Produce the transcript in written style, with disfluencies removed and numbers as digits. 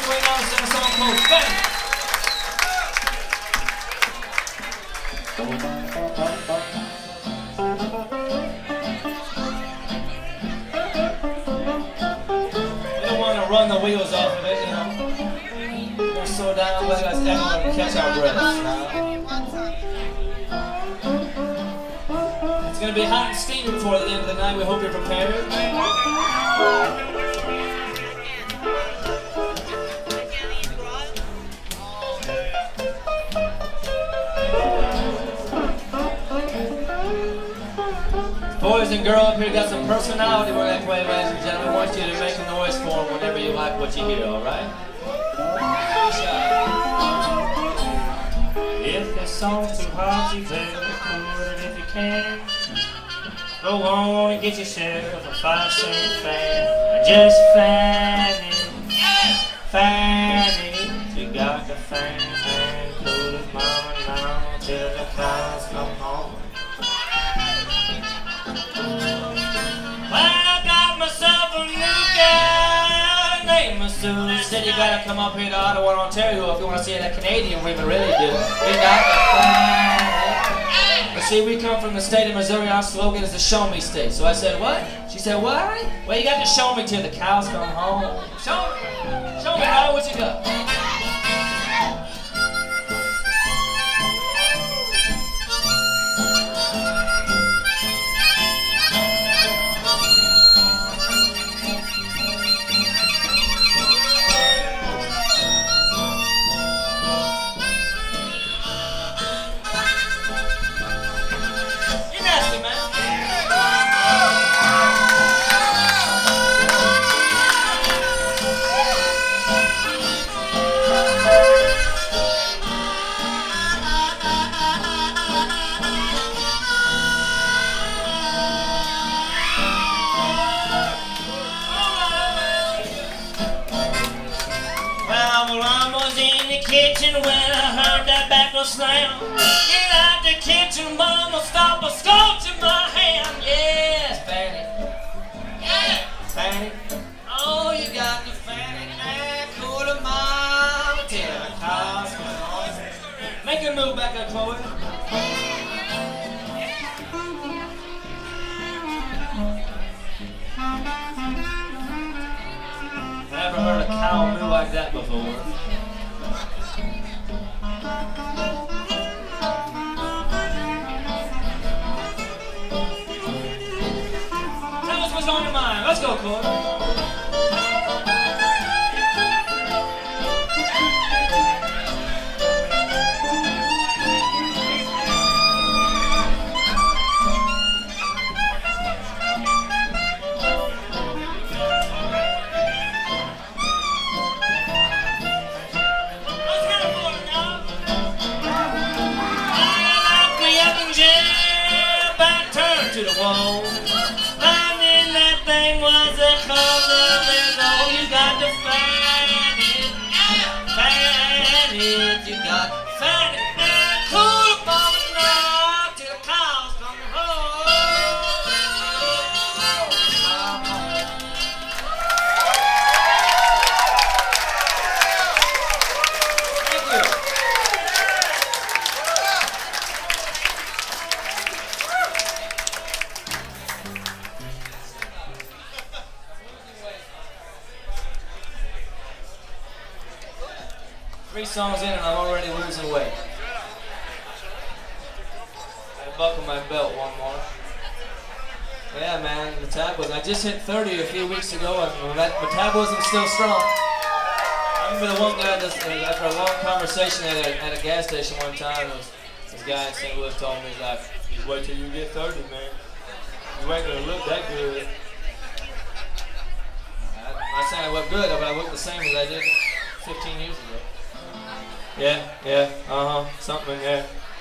Swing on, sing a song called Bang. We don't want to run the wheels off of it, you know. We're going to slow down, let us everyone catch our breaths now. It's going to be hot and steamy before the end of the night. We hope you're prepared. Boys and girls up here got some personality when they play, ladies and gentlemen. I want you to make a noise for them whenever you like what you hear, alright? If this song's too hard, you better record it if you can. Go on and get yourself a 5-cent fan. Just fan it, you got the fan and cool it, mama, now till the cows come home. He said you gotta come up here to Ottawa, Ontario if you want to see that Canadian we really do. You got the flag. But see, we come from the state of Missouri. Our slogan is the Show Me State. So I said, what? She said, what? Well, you got to show me till the cows come home. Show me, Ronald, what you got? Kitchen when I heard that backdoor slam. Get out the kitchen, mama, stop a scotch in my hand. Yes, Fanny. Yeah, Fanny. Oh, you got the Fanny and cool the mama till the cows come home. Make a move back up, Chloe. Never heard a cow moo like that before. What's on your mind? Let's go, Corey. To the wall. Finding that thing was a color. There's all you got to fan it, you got to fan it. And cool upon the knob till the cows come home. Thank you. 3 songs in and I'm already losing weight. I buckle my belt one more. But yeah, man, metabolism. I just hit 30 a few weeks ago and that metabolism's still strong. I remember the one guy, after a long conversation at a gas station one time, this guy in St. Louis told me, he's like, just wait till you get 30, man. You ain't gonna look that good. I said I look good, but I look the same as I did 15 years ago. Yeah, something, yeah.